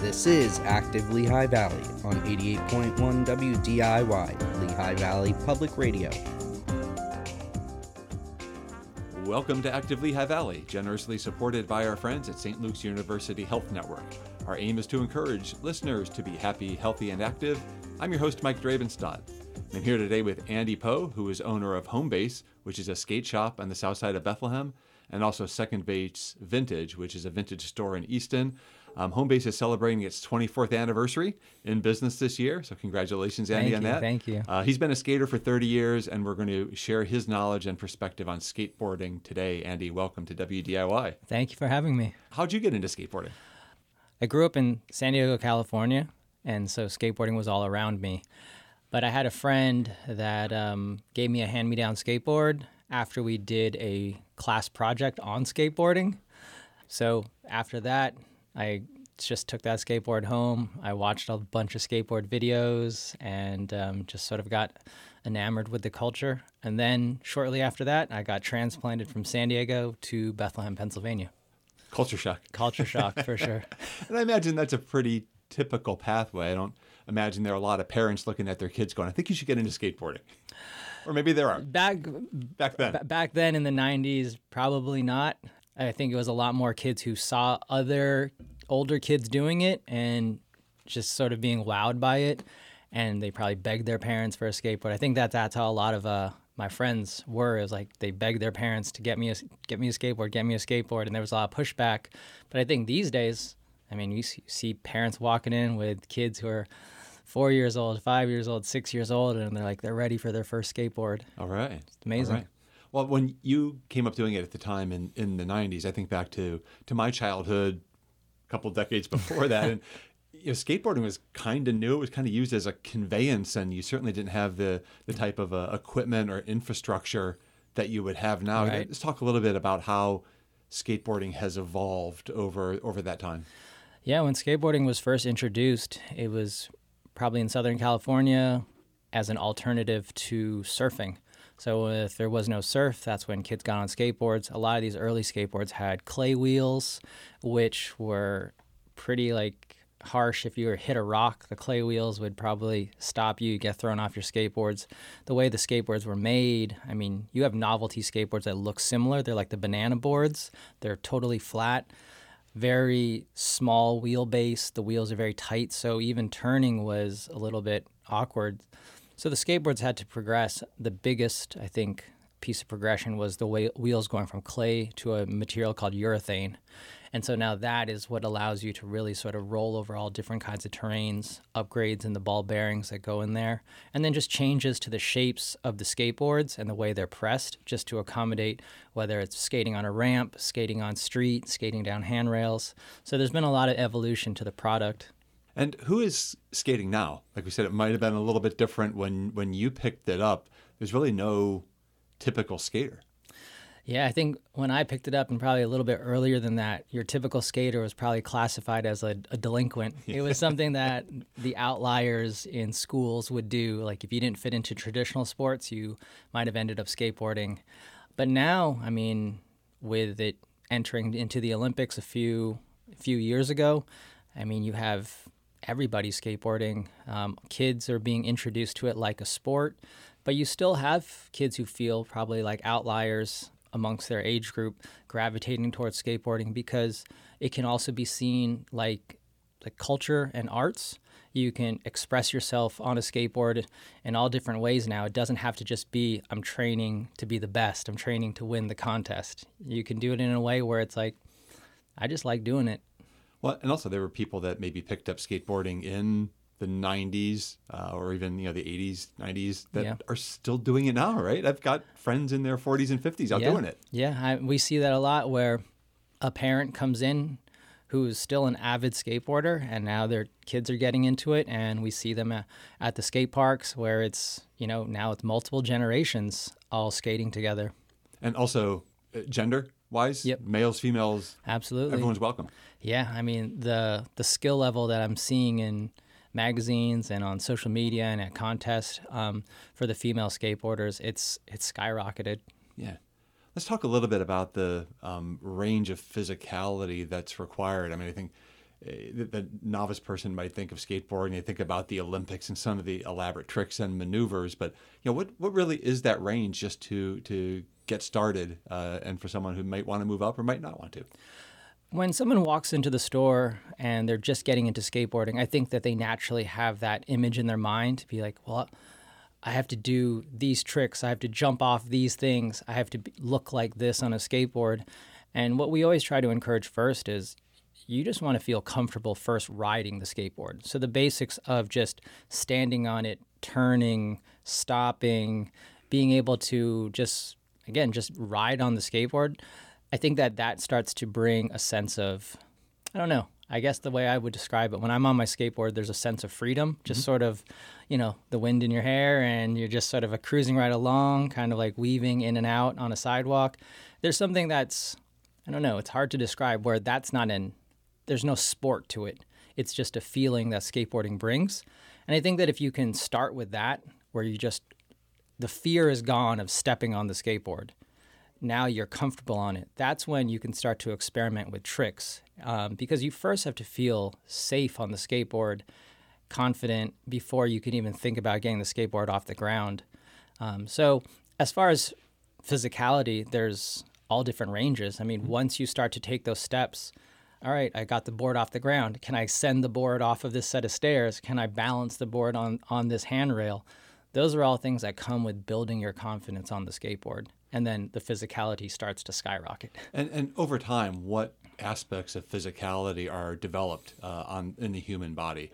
This is Active Lehigh Valley on 88.1 WDIY, Lehigh Valley Public Radio. Welcome to Active Lehigh Valley, generously supported by our friends at St. Luke's University Health Network. Our aim is to encourage listeners to be happy, healthy, and active. I'm your host, Mike Dravenstadt. I'm here today with Andy Poe, who is owner of Homebase, which is a skate shop on the south side of Bethlehem, and also Second Base Vintage, which is a vintage store in Easton. Homebase is celebrating its 24th anniversary in business this year, so congratulations, Andy, on that. Thank you. He's been a skater for 30 years, and we're going to share his knowledge and perspective on skateboarding today. Andy, welcome to WDIY. Thank you for having me. How'd you get into skateboarding? I grew up in San Diego, California, and so skateboarding was all around me. But I had a friend that gave me a hand-me-down skateboard after we did a class project on skateboarding. So after that, I just took that skateboard home. I watched a bunch of skateboard videos and just sort of got enamored with the culture. And then shortly after that, I got transplanted from San Diego to Bethlehem, Pennsylvania. Culture shock. Culture shock, for sure. And I imagine that's a pretty typical pathway. I don't imagine there are a lot of parents looking at their kids going, I think you should get into skateboarding. Or maybe there are. Back then. Back then in the 90s, probably not. I think it was a lot more kids who saw other older kids doing it and just sort of being wowed by it. And they probably begged their parents for a skateboard. I think that's how a lot of my friends were. It was like they begged their parents to get me a skateboard. And there was a lot of pushback. But I think these days, I mean, you see parents walking in with kids who are 4 years old, 5 years old, 6 years old, and they're ready for their first skateboard. All right. It's amazing. All right. Well, when you came up doing it at the time in the 90s, I think back to my childhood, a couple of decades before that, and skateboarding was kind of new. It was kind of used as a conveyance, and you certainly didn't have the type of equipment or infrastructure that you would have now. Right. Let's talk a little bit about how skateboarding has evolved over that time. Yeah, when skateboarding was first introduced, it was probably in Southern California as an alternative to surfing. So if there was no surf, that's when kids got on skateboards. A lot of these early skateboards had clay wheels, which were pretty harsh. If you were hit a rock, the clay wheels would probably stop you, get thrown off your skateboards. The way the skateboards were made, I mean, you have novelty skateboards that look similar. They're like the banana boards. They're totally flat, very small wheelbase. The wheels are very tight, so even turning was a little bit awkward. So the skateboards had to progress. The biggest, I think, piece of progression was the wheels going from clay to a material called urethane. And so now that is what allows you to really sort of roll over all different kinds of terrains, upgrades in the ball bearings that go in there, and then just changes to the shapes of the skateboards and the way they're pressed just to accommodate whether it's skating on a ramp, skating on street, skating down handrails. So there's been a lot of evolution to the product. And who is skating now? Like we said, it might have been a little bit different when you picked it up. There's really no typical skater. Yeah, I think when I picked it up and probably a little bit earlier than that, your typical skater was probably classified as a delinquent. It was something that the outliers in schools would do. Like if you didn't fit into traditional sports, you might have ended up skateboarding. But now, I mean, with it entering into the Olympics a few years ago, I mean, you have everybody skateboarding. Kids are being introduced to it like a sport, but you still have kids who feel probably like outliers amongst their age group gravitating towards skateboarding because it can also be seen like culture and arts. You can express yourself on a skateboard in all different ways now. It doesn't have to just be, I'm training to be the best. I'm training to win the contest. You can do it in a way where it's like, I just like doing it. Well, and also there were people that maybe picked up skateboarding in the 90s or even the 80s, 90s that are still doing it now, right? I've got friends in their 40s and 50s out doing it. Yeah, we see that a lot where a parent comes in who is still an avid skateboarder and now their kids are getting into it, and we see them at the skate parks where it's, now it's multiple generations all skating together. And also gender-wise, males, females, absolutely, everyone's welcome. Yeah, I mean, the skill level that I'm seeing in magazines and on social media and at contests for the female skateboarders, it's skyrocketed. Yeah. Let's talk a little bit about the range of physicality that's required. I mean, I think the novice person might think of skateboarding, they think about the Olympics and some of the elaborate tricks and maneuvers. But what really is that range just to get started, and for someone who might want to move up or might not want to? When someone walks into the store and they're just getting into skateboarding, I think that they naturally have that image in their mind to be like, well, I have to do these tricks. I have to jump off these things. I have to look like this on a skateboard. And what we always try to encourage first is you just want to feel comfortable first riding the skateboard. So the basics of just standing on it, turning, stopping, being able to just ride on the skateboard. I think that starts to bring a sense of, I don't know, I guess the way I would describe it, when I'm on my skateboard, there's a sense of freedom, just sort of, the wind in your hair, and you're just sort of cruising right along, kind of like weaving in and out on a sidewalk. There's something that's, I don't know, it's hard to describe, where there's no sport to it. It's just a feeling that skateboarding brings. And I think that if you can start with that, where the fear is gone of stepping on the skateboard, now you're comfortable on it, that's when you can start to experiment with tricks, because you first have to feel safe on the skateboard, confident, before you can even think about getting the skateboard off the ground. So as far as physicality, there's all different ranges. I mean, once you start to take those steps, all right, I got the board off the ground. Can I send the board off of this set of stairs? Can I balance the board on this handrail? Those are all things that come with building your confidence on the skateboard. And then the physicality starts to skyrocket. And over time, what aspects of physicality are developed in the human body?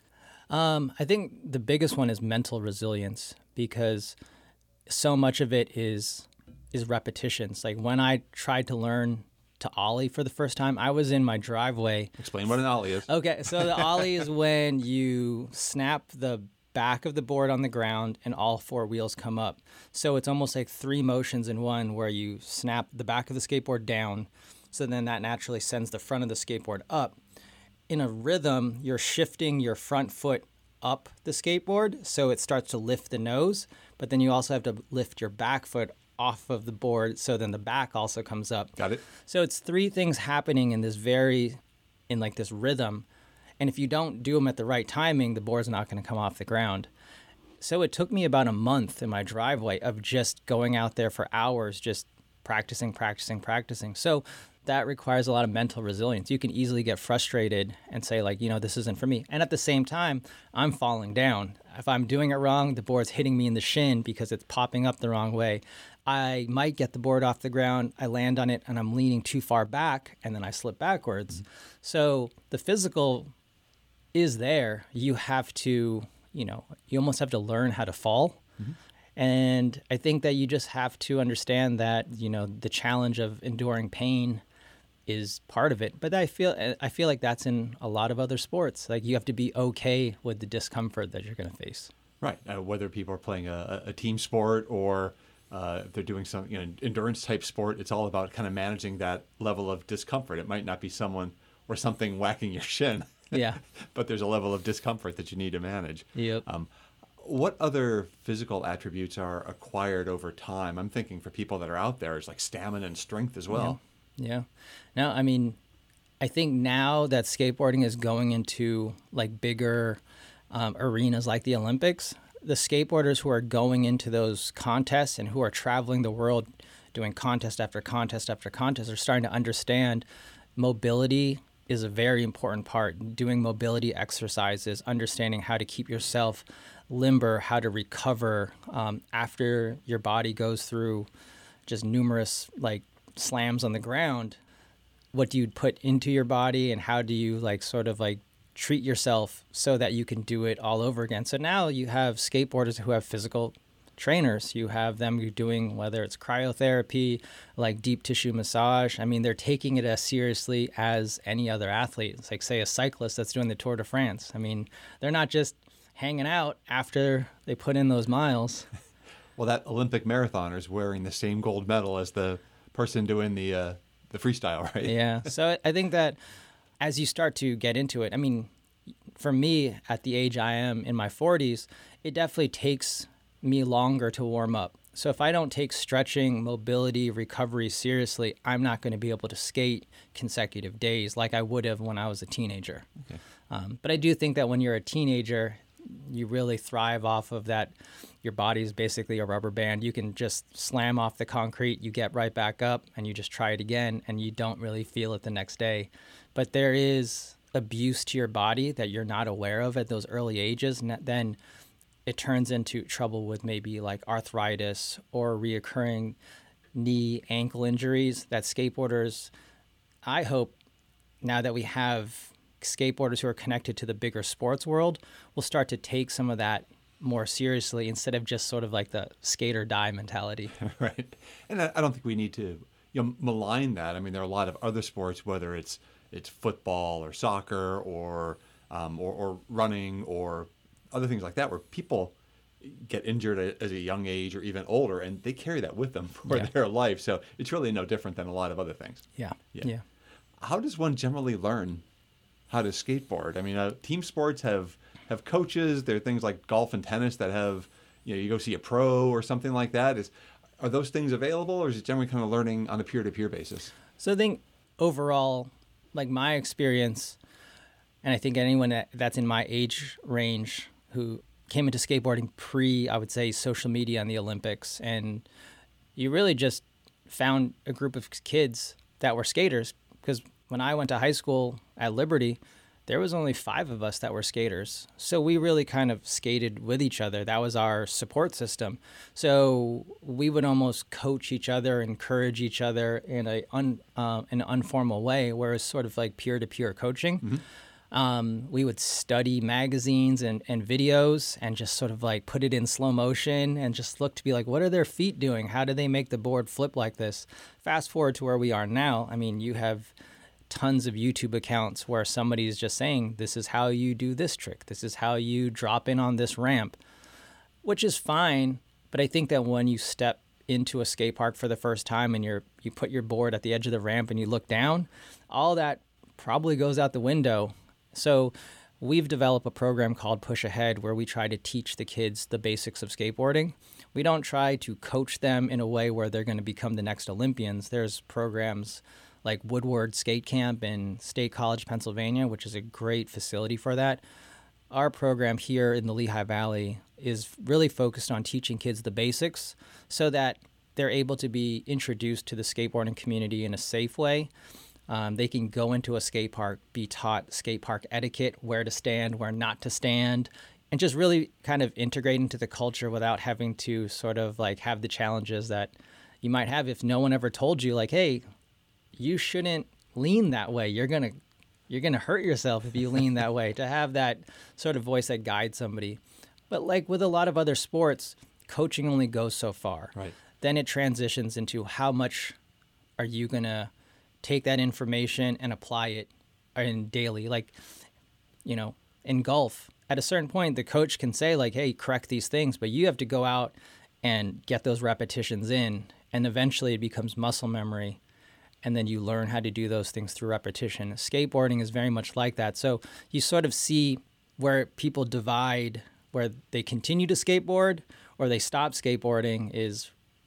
I think the biggest one is mental resilience, because so much of it is repetitions. Like when I tried to learn to ollie for the first time, I was in my driveway. Explain what an ollie is. Okay, so the ollie is when you snap the back of the board on the ground and all four wheels come up. So it's almost like three motions in one, where you snap the back of the skateboard down, so then that naturally sends the front of the skateboard up. In a rhythm, you're shifting your front foot up the skateboard, so it starts to lift the nose, but then you also have to lift your back foot off of the board, so then the back also comes up. Got it. So it's three things happening in this rhythm. And if you don't do them at the right timing, the board's not going to come off the ground. So it took me about a month in my driveway of just going out there for hours, just practicing. So that requires a lot of mental resilience. You can easily get frustrated and say, like, this isn't for me. And at the same time, I'm falling down. If I'm doing it wrong, the board's hitting me in the shin because it's popping up the wrong way. I might get the board off the ground, I land on it, and I'm leaning too far back, and then I slip backwards. Mm-hmm. So the physical is there. You have to, you almost have to learn how to fall. Mm-hmm. And I think that you just have to understand that, the challenge of enduring pain is part of it. But I feel like that's in a lot of other sports. Like, you have to be okay with the discomfort that you're going to face. Right. Whether people are playing a team sport or if they're doing some endurance type sport, it's all about kind of managing that level of discomfort. It might not be someone or something whacking your shin. Yeah. But there's a level of discomfort that you need to manage. Yep. What other physical attributes are acquired over time? I'm thinking for people that are out there, it's like stamina and strength as well. Yeah. No, I mean, I think now that skateboarding is going into like bigger arenas like the Olympics, the skateboarders who are going into those contests and who are traveling the world doing contest after contest after contest are starting to understand mobility is a very important part. Doing mobility exercises, understanding how to keep yourself limber, how to recover after your body goes through just numerous like slams on the ground. What do you put into your body, and how do you treat yourself so that you can do it all over again? So now you have skateboarders who have physical trainers. You have them doing, whether it's cryotherapy, like deep tissue massage. I mean, they're taking it as seriously as any other athlete. It's like, say, a cyclist that's doing the Tour de France. I mean, they're not just hanging out after they put in those miles. Well, that Olympic marathoner is wearing the same gold medal as the person doing the freestyle, right? Yeah. So I think that as you start to get into it, I mean, for me, at the age I am in my 40s, it definitely takes me longer to warm up. So if I don't take stretching, mobility, recovery seriously, I'm not going to be able to skate consecutive days like I would have when I was a teenager. Okay. But I do think that when you're a teenager, you really thrive off of that. Your body's basically a rubber band. You can just slam off the concrete, you get right back up, and you just try it again, and you don't really feel it the next day. But there is abuse to your body that you're not aware of at those early ages, and then it turns into trouble with maybe like arthritis or reoccurring knee, ankle injuries that skateboarders, I hope, now that we have skateboarders who are connected to the bigger sports world, will start to take some of that more seriously instead of just sort of like the skate or die mentality. Right. And I don't think we need to malign that. I mean, there are a lot of other sports, whether it's football or soccer or running or other things like that, where people get injured at a young age or even older, and they carry that with them for their life. So it's really no different than a lot of other things. Yeah. How does one generally learn how to skateboard? I mean, team sports have coaches. There are things like golf and tennis that have, you go see a pro or something like that. Are those things available, or is it generally kind of learning on a peer-to-peer basis? So I think overall, like my experience, and I think anyone that's in my age range who came into skateboarding pre, I would say, social media and the Olympics, and you really just found a group of kids that were skaters. Because when I went to high school at Liberty, there was only 5 of us that were skaters. So we really kind of skated with each other. That was our support system. So we would almost coach each other, encourage each other in an informal way, whereas sort of like peer-to-peer coaching. Mm-hmm. We would study magazines and videos and just sort of like put it in slow motion and just look to be like, what are their feet doing? How do they make the board flip like this? Fast forward to where we are now. I mean, you have tons of YouTube accounts where somebody's just saying, this is how you do this trick. This is how you drop in on this ramp, which is fine. But I think that when you step into a skate park for the first time and you put your board at the edge of the ramp and you look down, all that probably goes out the window. So we've developed a program called Push Ahead where we try to teach the kids the basics of skateboarding. We don't try to coach them in a way where they're going to become the next Olympians. There's programs like Woodward Skate Camp in State College, Pennsylvania, which is a great facility for that. Our program here in the Lehigh Valley is really focused on teaching kids the basics so that they're able to be introduced to the skateboarding community in a safe way. They can go into a skate park, be taught skate park etiquette, where to stand, where not to stand, and just really kind of integrate into the culture without having to sort of like have the challenges that you might have if no one ever told you like, hey, you shouldn't lean that way. You're gonna hurt yourself if you lean that way. To have that sort of voice that guides somebody. But like with a lot of other sports, coaching only goes so far. Right. Then it transitions into how much are you gonna take that information and apply it in daily. Like, in golf, at a certain point, the coach can say like, hey, correct these things, but you have to go out and get those repetitions in, and eventually it becomes muscle memory. And then you learn how to do those things through repetition. Skateboarding is very much like that. So you sort of see where people divide, where they continue to skateboard or they stop skateboarding is,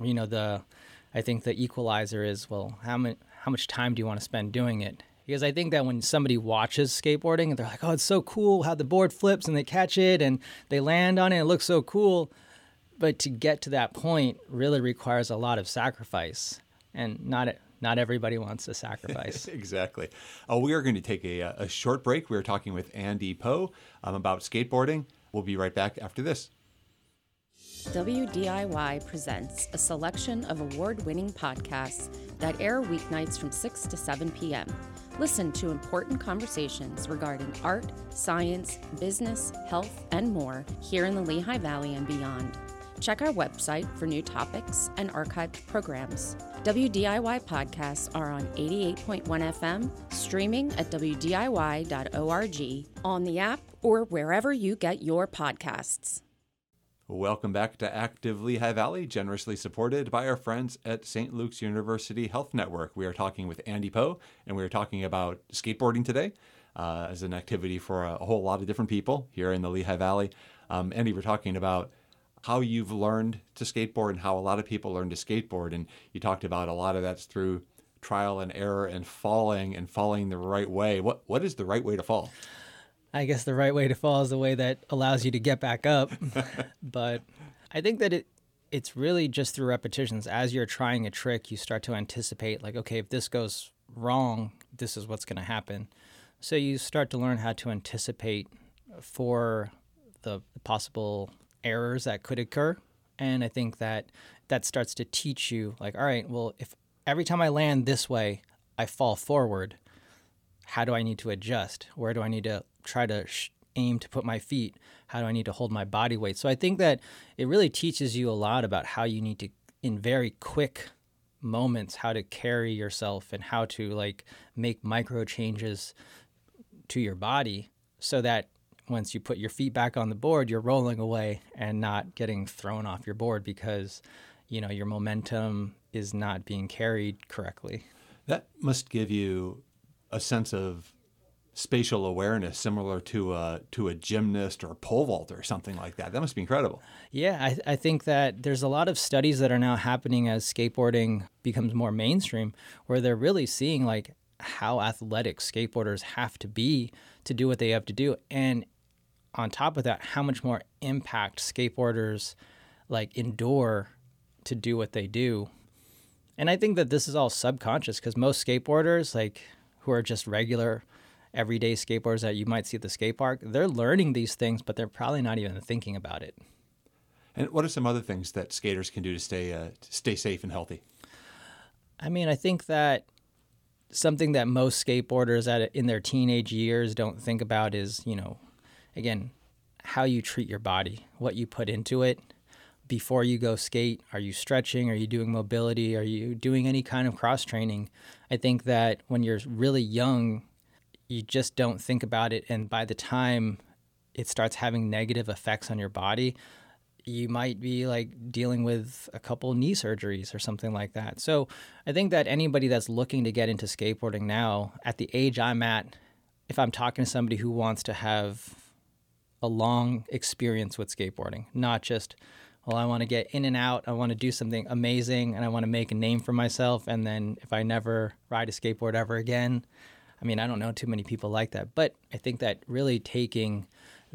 I think the equalizer is, well, how much time do you want to spend doing it? Because I think that when somebody watches skateboarding and they're like, oh, it's so cool how the board flips and they catch it and they land on it, it looks so cool. But to get to that point really requires a lot of sacrifice, and not everybody wants to sacrifice. Exactly. We are going to take a short break. We are talking with Andy Poe about skateboarding. We'll be right back after this. WDIY presents a selection of award-winning podcasts that air weeknights from 6 to 7 p.m. Listen to important conversations regarding art, science, business, health, and more here in the Lehigh Valley and beyond. Check our website for new topics and archived programs. WDIY podcasts are on 88.1 FM, streaming at WDIY.org, on the app, or wherever you get your podcasts. Welcome back to Active Lehigh Valley, generously supported by our friends at St. Luke's University Health Network. We are talking with Andy Poe, and we are talking about skateboarding today as an activity for a whole lot of different people here in the Lehigh Valley. Andy, we're talking about how you've learned to skateboard and how a lot of people learn to skateboard. And you talked about a lot of that's through trial and error and falling the right way. What is the right way to fall? I guess the right way to fall is the way that allows you to get back up. But I think that it's really just through repetitions. As you're trying a trick, you start to anticipate, like, okay, if this goes wrong, this is what's going to happen. So you start to learn how to anticipate for the possible errors that could occur. And I think that starts to teach you, like, all right, well, if every time I land this way, I fall forward, how do I need to adjust? Where do I need to try to aim to put my feet? How do I need to hold my body weight? So I think that it really teaches you a lot about how you need to, in very quick moments, how to carry yourself and how to like make micro changes to your body so that once you put your feet back on the board, you're rolling away and not getting thrown off your board because, you know, your momentum is not being carried correctly. That must give you a sense of spatial awareness similar to a gymnast or a pole vaulter or something like that. That must be incredible. Yeah, I think that there's a lot of studies that are now happening as skateboarding becomes more mainstream where they're really seeing like how athletic skateboarders have to be to do what they have to do. And on top of that, how much more impact skateboarders like endure to do what they do. And I think that this is all subconscious because most skateboarders, like who are just regular everyday skateboarders that you might see at the skate park, they're learning these things, but they're probably not even thinking about it. And what are some other things that skaters can do to stay safe and healthy? I mean, I think that something that most skateboarders in their teenage years don't think about is, you know, again, how you treat your body, what you put into it. Before you go skate, are you stretching? Are you doing mobility? Are you doing any kind of cross training? I think that when you're really young, you just don't think about it. And by the time it starts having negative effects on your body, you might be like dealing with a couple knee surgeries or something like that. So I think that anybody that's looking to get into skateboarding now, at the age I'm at, if I'm talking to somebody who wants to have a long experience with skateboarding, not just, well, I want to get in and out, I want to do something amazing, and I want to make a name for myself, and then if I never ride a skateboard ever again, I mean, I don't know too many people like that. But I think that really taking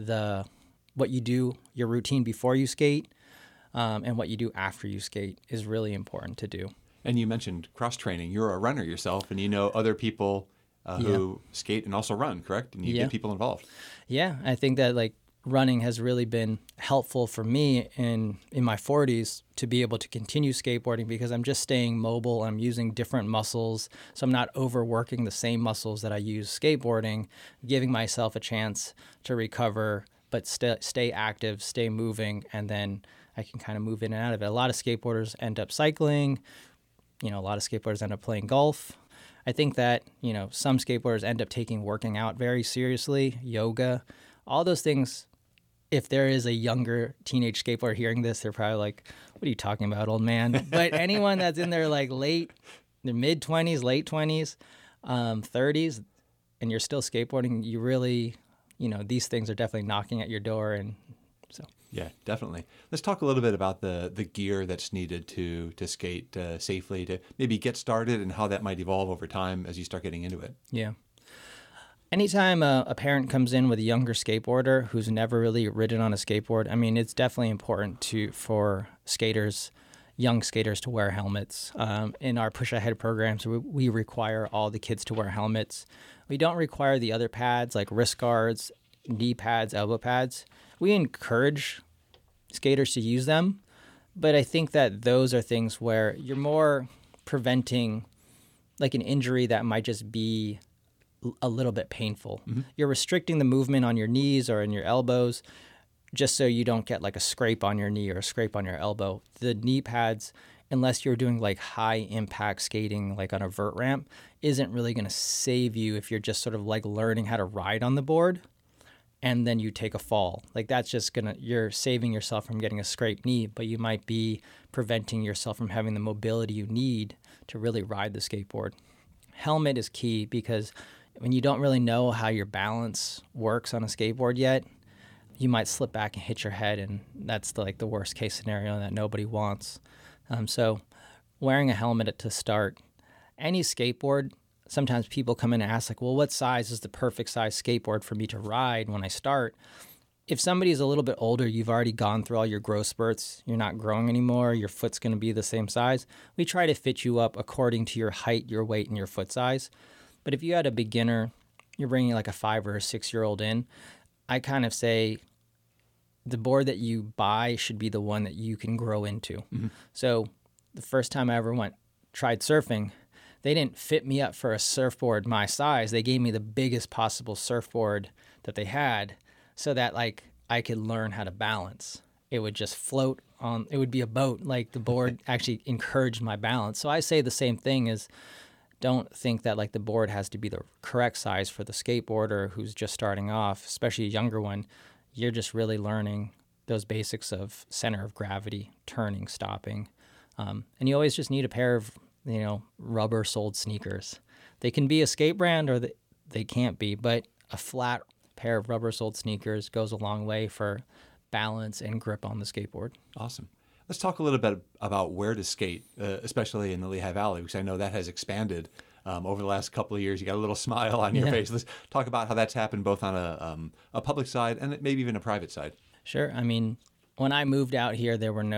what you do, your routine before you skate, and what you do after you skate is really important to do. And you mentioned cross training. You're a runner yourself, and you know other people who skate and also run, correct? And you get people involved. Yeah, I think that like running has really been helpful for me in my 40s to be able to continue skateboarding because I'm just staying mobile. I'm using different muscles, so I'm not overworking the same muscles that I use skateboarding, giving myself a chance to recover, but stay active, stay moving, and then I can kind of move in and out of it. A lot of skateboarders end up cycling. You know, a lot of skateboarders end up playing golf. I think that, you know, some skateboarders end up taking working out very seriously, yoga, all those things. If there is a younger teenage skateboarder hearing this, they're probably like, what are you talking about, old man? But anyone that's in their like their mid-20s, late 20s, 30s, and you're still skateboarding, you really, you know, these things are definitely knocking at your door. And so. Yeah, definitely. Let's talk a little bit about the gear that's needed to skate safely, to maybe get started and how that might evolve over time as you start getting into it. Yeah. Anytime a parent comes in with a younger skateboarder who's never really ridden on a skateboard, I mean, it's definitely important for young skaters to wear helmets. In our push ahead programs, we require all the kids to wear helmets. We don't require the other pads like wrist guards, knee pads, elbow pads. We encourage skaters to use them, but I think that those are things where you're more preventing like an injury that might just be a little bit painful. Mm-hmm. You're restricting the movement on your knees or in your elbows just so you don't get like a scrape on your knee or a scrape on your elbow. The knee pads, unless you're doing like high impact skating like on a vert ramp, isn't really going to save you if you're just sort of like learning how to ride on the board and then you take a fall. Like that's just you're saving yourself from getting a scraped knee, but you might be preventing yourself from having the mobility you need to really ride the skateboard. Helmet is key because when you don't really know how your balance works on a skateboard yet, you might slip back and hit your head, and that's the worst case scenario that nobody wants. So wearing a helmet to start. Any skateboard, sometimes people come in and ask, like, well, what size is the perfect size skateboard for me to ride when I start? If somebody's a little bit older, you've already gone through all your growth spurts, you're not growing anymore, your foot's going to be the same size, we try to fit you up according to your height, your weight, and your foot size. But if you had a beginner, you're bringing like a 5 or a 6-year-old in, I kind of say the board that you buy should be the one that you can grow into. Mm-hmm. So the first time I ever tried surfing, they didn't fit me up for a surfboard my size. They gave me the biggest possible surfboard that they had so that like I could learn how to balance. It would just float on, it would be a boat. Like the board actually encouraged my balance. So I say the same thing is don't think that like the board has to be the correct size for the skateboarder who's just starting off, especially a younger one. You're just really learning those basics of center of gravity, turning, stopping. And you always just need a pair of rubber-soled sneakers. They can be a skate brand or they can't be, but a flat pair of rubber-soled sneakers goes a long way for balance and grip on the skateboard. Awesome. Let's talk a little bit about where to skate, especially in the Lehigh Valley, because I know that has expanded over the last couple of years. You got a little smile on your face. Let's talk about how that's happened both on a public side and maybe even a private side. Sure. I mean, when I moved out here, there were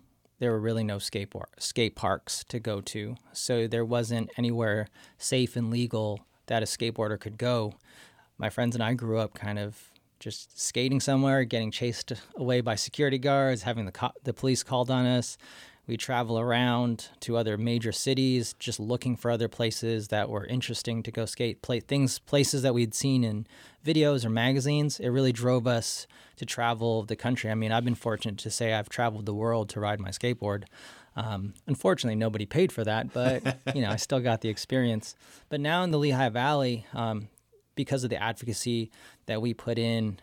really no skate parks to go to. So there wasn't anywhere safe and legal that a skateboarder could go. My friends and I grew up kind of just skating somewhere, getting chased away by security guards, having the police called on us. We travel around to other major cities, just looking for other places that were interesting to go skate, places that we'd seen in videos or magazines. It really drove us to travel the country. I mean, I've been fortunate to say I've traveled the world to ride my skateboard. Unfortunately, nobody paid for that, but I still got the experience. But now in the Lehigh Valley, because of the advocacy that we put in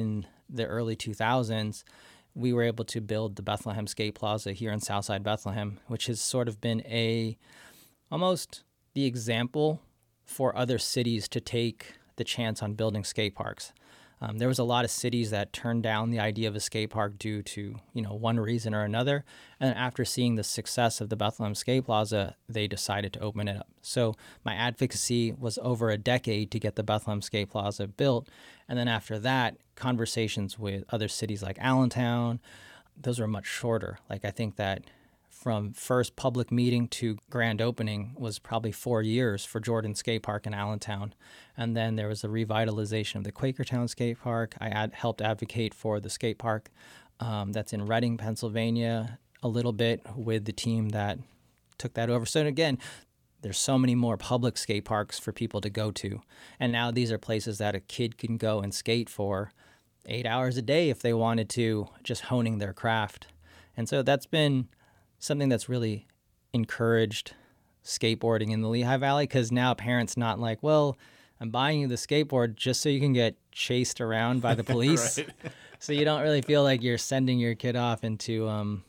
the early 2000s, we were able to build the Bethlehem Skate Plaza here in Southside Bethlehem, which has sort of been almost the example for other cities to take the chance on building skate parks. There was a lot of cities that turned down the idea of a skate park due to, one reason or another. And after seeing the success of the Bethlehem Skate Plaza, they decided to open it up. So my advocacy was over a decade to get the Bethlehem Skate Plaza built. And then after that, conversations with other cities like Allentown, those were much shorter. Like I think that from first public meeting to grand opening was probably 4 years for Jordan Skate Park in Allentown. And then there was the revitalization of the Quakertown Skate Park. I helped advocate for the skate park that's in Reading, Pennsylvania, a little bit with the team that took that over. So again, there's so many more public skate parks for people to go to. And now these are places that a kid can go and skate for 8 hours a day if they wanted to, just honing their craft. And so that's been something that's really encouraged skateboarding in the Lehigh Valley, because now parents not like, well, I'm buying you the skateboard just so you can get chased around by the police. Right. So you don't really feel like you're sending your kid off into,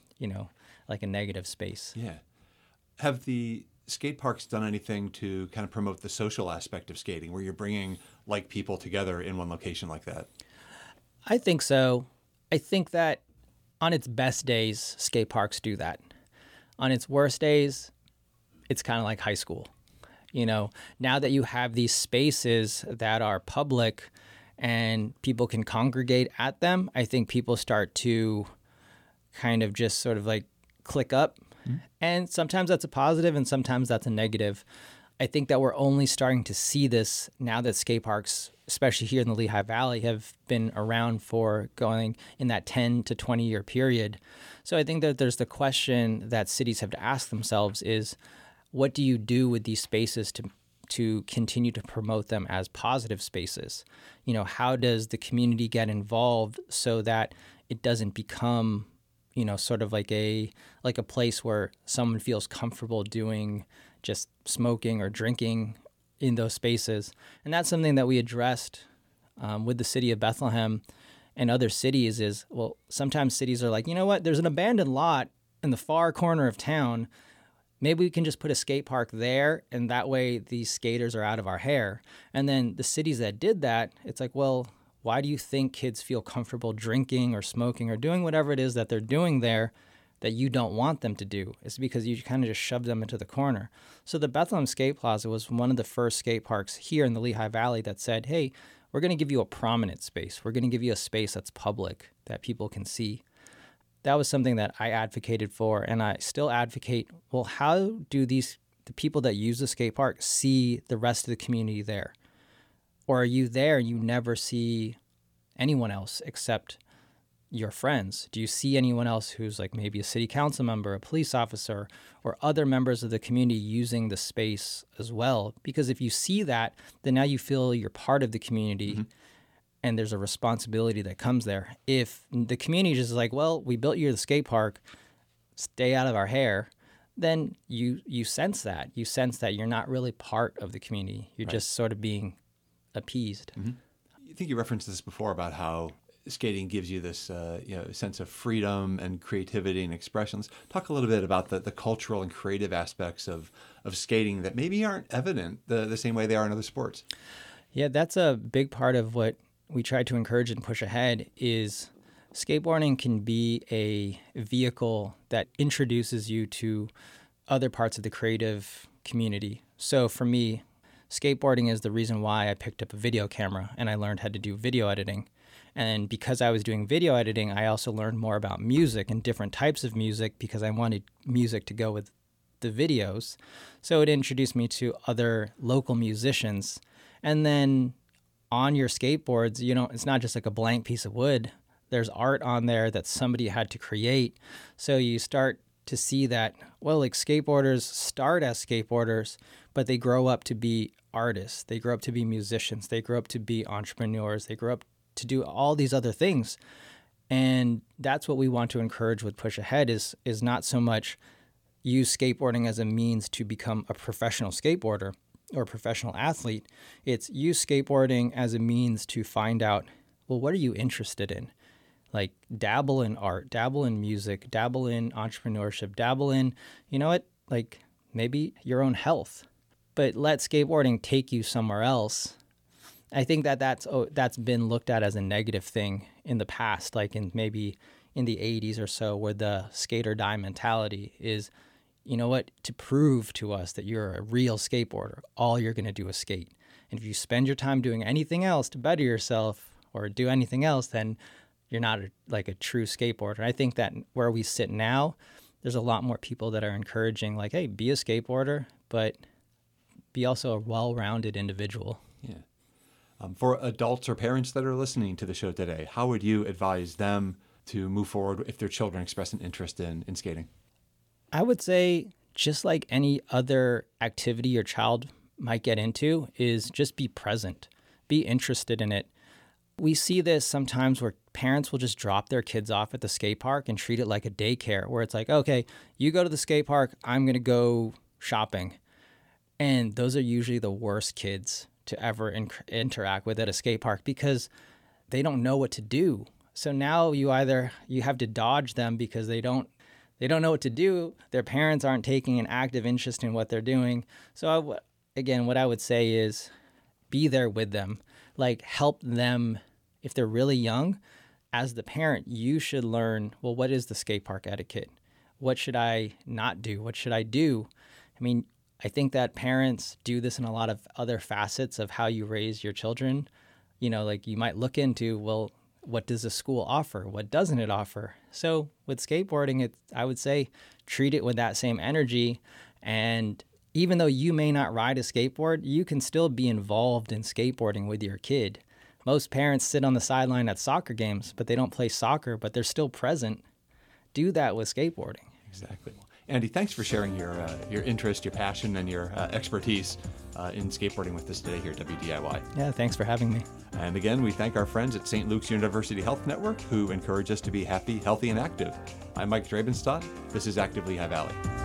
like a negative space. Yeah. Have the skate parks done anything to kind of promote the social aspect of skating, where you're bringing like people together in one location like that? I think so. I think that on its best days, skate parks do that. On its worst days, it's kind of like high school. Now that you have these spaces that are public and people can congregate at them, I think people start to kind of just sort of like click up. Mm-hmm. And sometimes that's a positive and sometimes that's a negative. I think that we're only starting to see this now that skate parks, especially here in the Lehigh Valley, have been around for going in that 10 to 20 year period. So I think that there's the question that cities have to ask themselves is, what do you do with these spaces to continue to promote them as positive spaces? How does the community get involved so that it doesn't become, sort of like a place where someone feels comfortable doing just smoking or drinking in those spaces? And that's something that we addressed with the city of Bethlehem and other cities is, well, sometimes cities are like, you know what, there's an abandoned lot in the far corner of town. Maybe we can just put a skate park there, and that way these skaters are out of our hair. And then the cities that did that, it's like, well, Why do you think kids feel comfortable drinking or smoking or doing whatever it is that they're doing there that you don't want them to do? It's because you kind of just shove them into the corner. So the Bethlehem Skate Plaza was one of the first skate parks here in the Lehigh Valley that said, hey, we're going to give you a prominent space. We're going to give you a space that's public, that people can see. That was something that I advocated for, and I still advocate. Well, how do the people that use the skate park see the rest of the community there? Or are you there and you never see anyone else except your friends? Do you see anyone else who's like maybe a city council member, a police officer, or other members of the community using the space as well? Because if you see that, then now you feel you're part of the community, and there's a responsibility that comes there. If the community just is like, well, we built you the skate park, stay out of our hair, then you sense that. You sense that you're not really part of the community. You're just sort of being appeased. I think you referenced this before about how skating gives you this sense of freedom and creativity and expressions. Talk a little bit about the cultural and creative aspects of skating that maybe aren't evident the same way they are in other sports. Yeah, that's a big part of what we try to encourage and push ahead is skateboarding can be a vehicle that introduces you to other parts of the creative community. So for me, skateboarding is the reason why I picked up a video camera and I learned how to do video editing. And because I was doing video editing, I also learned more about music and different types of music because I wanted music to go with the videos. So it introduced me to other local musicians. And then on your skateboards, it's not just like a blank piece of wood. There's art on there that somebody had to create. So you start to see that, well, like skateboarders start as skateboarders, but they grow up to be artists. They grow up to be musicians. They grow up to be entrepreneurs. They grow up to do all these other things. And that's what we want to encourage with Push Ahead is not so much use skateboarding as a means to become a professional skateboarder or a professional athlete. It's use skateboarding as a means to find out, well, what are you interested in? Like dabble in art, dabble in music, dabble in entrepreneurship, dabble in, like maybe your own health. But let skateboarding take you somewhere else. I think that's been looked at as a negative thing in the past, like maybe in the 80s or so, where the skate or die mentality is, to prove to us that you're a real skateboarder, all you're going to do is skate. And if you spend your time doing anything else to better yourself or do anything else, then you're not a true skateboarder. I think that where we sit now, there's a lot more people that are encouraging, like, hey, be a skateboarder, but be also a well-rounded individual. Yeah. For adults or parents that are listening to the show today, how would you advise them to move forward if their children express an interest in skating? I would say, just like any other activity your child might get into, is just be present, be interested in it. We see this sometimes where parents will just drop their kids off at the skate park and treat it like a daycare, where it's like, okay, you go to the skate park, I'm going to go shopping. And those are usually the worst kids to ever interact with at a skate park because they don't know what to do. So now you have to dodge them because they don't know what to do. Their parents aren't taking an active interest in what they're doing. So what I would say is be there with them. Like help them if they're really young. As the parent, you should learn, well, what is the skate park etiquette? What should I not do? What should I do? I mean, I think that parents do this in a lot of other facets of how you raise your children. Like you might look into, well, what does a school offer? What doesn't it offer? So with skateboarding, I would say treat it with that same energy. And even though you may not ride a skateboard, you can still be involved in skateboarding with your kid. Most parents sit on the sideline at soccer games, but they don't play soccer, but they're still present. Do that with skateboarding. Exactly. Andy, thanks for sharing your interest, your passion, and your expertise in skateboarding with us today here at WDIY. Yeah, thanks for having me. And again, we thank our friends at St. Luke's University Health Network who encourage us to be happy, healthy, and active. I'm Mike Drabenstadt. This is Active Lehigh Valley.